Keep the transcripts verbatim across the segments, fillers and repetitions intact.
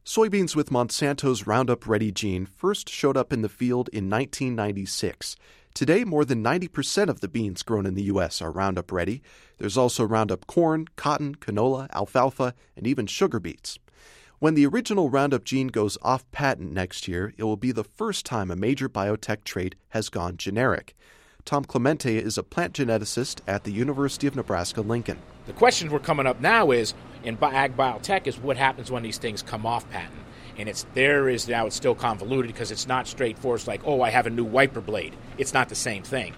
Soybeans with Monsanto's Roundup Ready gene first showed up in the field in nineteen ninety-six. Today, more than ninety percent of the beans grown in the U S are Roundup Ready. There's also Roundup corn, cotton, canola, alfalfa, and even sugar beets. When the original Roundup gene goes off patent next year, it will be the first time a major biotech trait has gone generic. Tom Clemente is a plant geneticist at the University of Nebraska-Lincoln. The question we're coming up now is, in ag biotech, is what happens when these things come off patent. And it's there is now it's still convoluted because it's not straightforward. It's like, oh, I have a new wiper blade. It's not the same thing.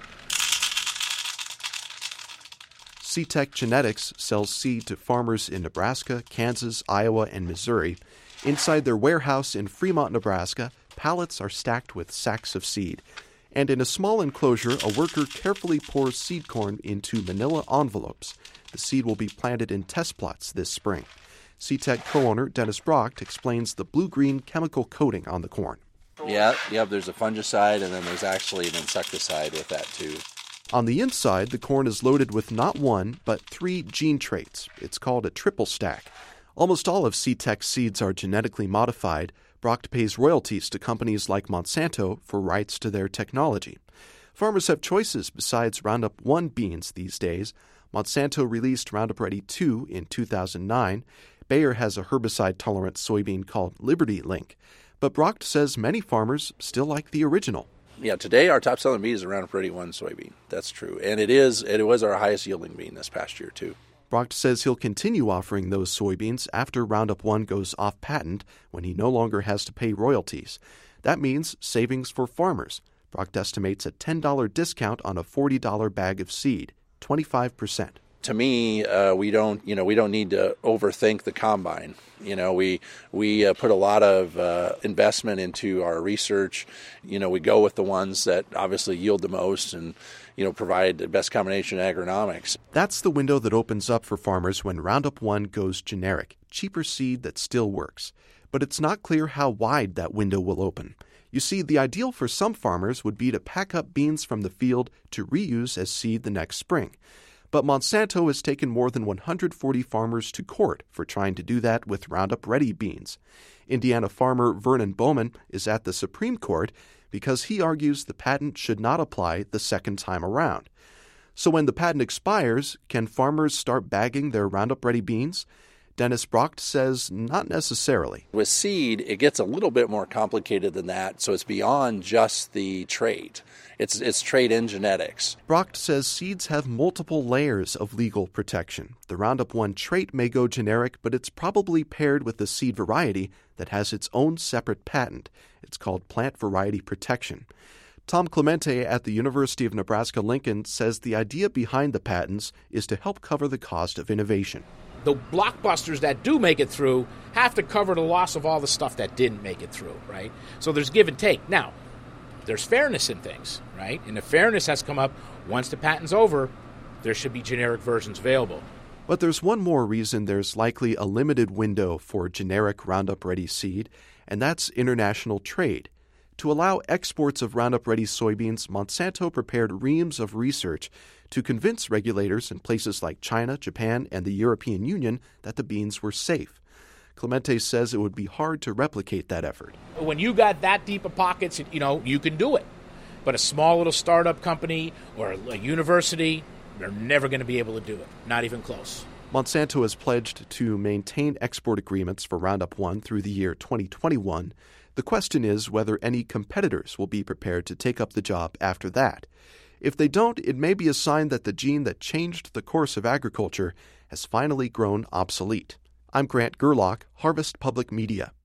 C-Tech Genetics sells seed to farmers in Nebraska, Kansas, Iowa, and Missouri. Inside their warehouse in Fremont, Nebraska, pallets are stacked with sacks of seed. And in a small enclosure, a worker carefully pours seed corn into manila envelopes. The seed will be planted in test plots this spring. C-Tech co-owner Dennis Brock explains the blue-green chemical coating on the corn. Yeah, yeah, there's a fungicide, and then there's actually an insecticide with that, too. On the inside, the corn is loaded with not one, but three gene traits. It's called a triple stack. Almost all of C-Tech's seeds are genetically modified. Brock pays royalties to companies like Monsanto for rights to their technology. Farmers have choices besides Roundup One beans these days. Monsanto released Roundup Ready two in two thousand nine. Bayer has a herbicide-tolerant soybean called Liberty Link. But Brock says many farmers still like the original. Yeah, today our top-selling bean is the Roundup Ready one soybean. That's true. And it is it was our highest-yielding bean this past year, too. Brock says he'll continue offering those soybeans after Roundup One goes off patent when he no longer has to pay royalties. That means savings for farmers. Brock estimates a ten dollars discount on a forty dollars bag of seed, twenty-five percent. To me, uh, we don't, you know, we don't need to overthink the combine. You know, we we uh, put a lot of uh, investment into our research. You know, we go with the ones that obviously yield the most and, you know, provide the best combination of agronomics. That's the window that opens up for farmers when Roundup One goes generic, cheaper seed that still works. But it's not clear how wide that window will open. You see, the ideal for some farmers would be to pack up beans from the field to reuse as seed the next spring. But Monsanto has taken more than one hundred forty farmers to court for trying to do that with Roundup Ready beans. Indiana farmer Vernon Bowman is at the Supreme Court because he argues the patent should not apply the second time around. So when the patent expires, can farmers start bagging their Roundup Ready beans? Dennis Brock says not necessarily. With seed, it gets a little bit more complicated than that, so it's beyond just the trait. It's it's trait and genetics. Brock says seeds have multiple layers of legal protection. The Roundup One trait may go generic, but it's probably paired with a seed variety that has its own separate patent. It's called plant variety protection. Tom Clemente at the University of Nebraska-Lincoln says the idea behind the patents is to help cover the cost of innovation. The blockbusters that do make it through have to cover the loss of all the stuff that didn't make it through, right? So there's give and take. Now, there's fairness in things, right? And the fairness has come up once the patent's over, there should be generic versions available. But there's one more reason there's likely a limited window for generic Roundup Ready seed, and that's international trade. To allow exports of Roundup Ready soybeans, Monsanto prepared reams of research to convince regulators in places like China, Japan, and the European Union that the beans were safe. Clemente says it would be hard to replicate that effort. When you got that deep of pockets, you know, you can do it. But a small little startup company or a university, they're never going to be able to do it, not even close. Monsanto has pledged to maintain export agreements for Roundup One through the year twenty twenty-one. The question is whether any competitors will be prepared to take up the job after that. If they don't, it may be a sign that the gene that changed the course of agriculture has finally grown obsolete. I'm Grant Gerlach, Harvest Public Media.